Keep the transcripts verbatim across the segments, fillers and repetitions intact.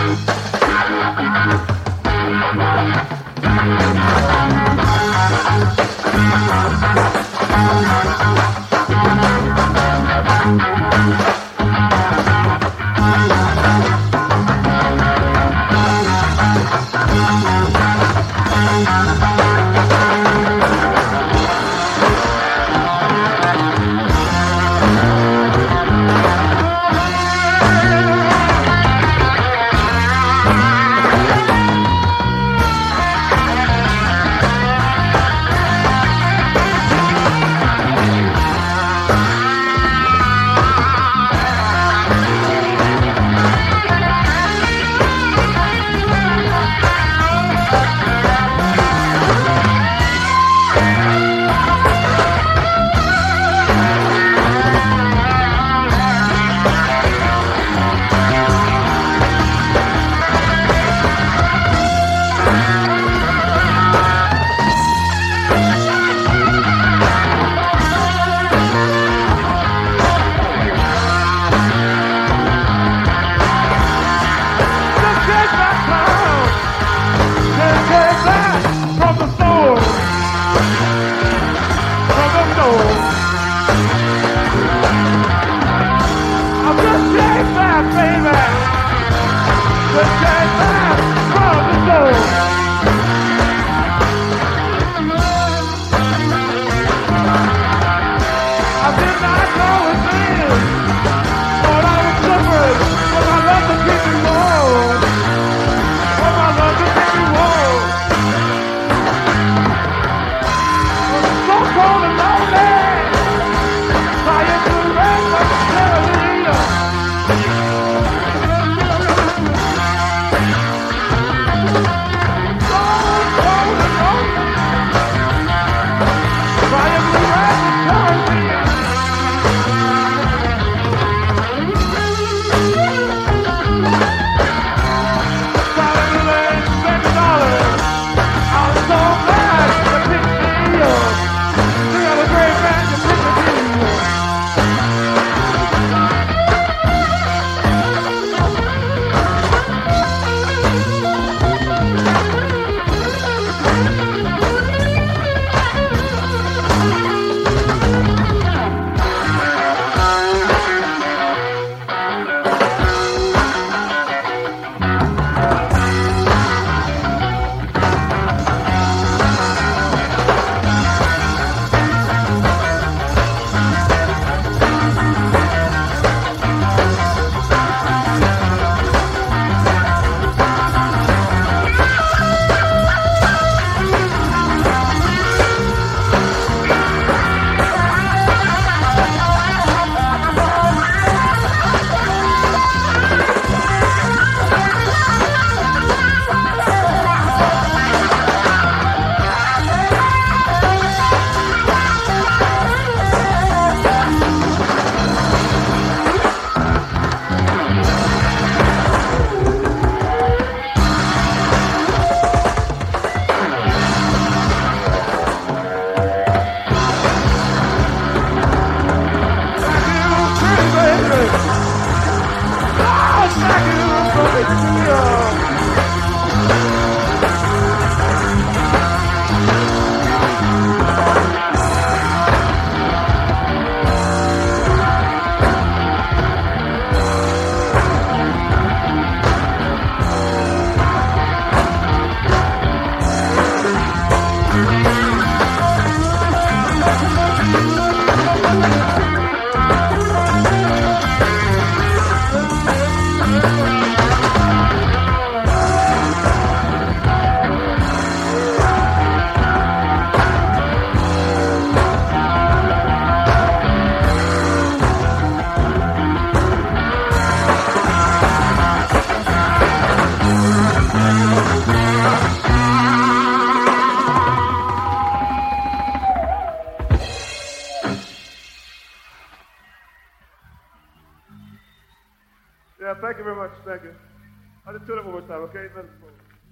Yeah, thank you very much. Thank you. I'll just do it one more time, okay? Let us go.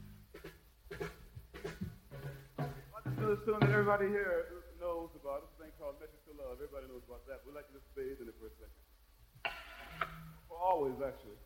I'll just do this tune that everybody here knows about. This thing called Message to Love. Everybody knows about that. We'd like to just bathe in it for a second. For always, actually.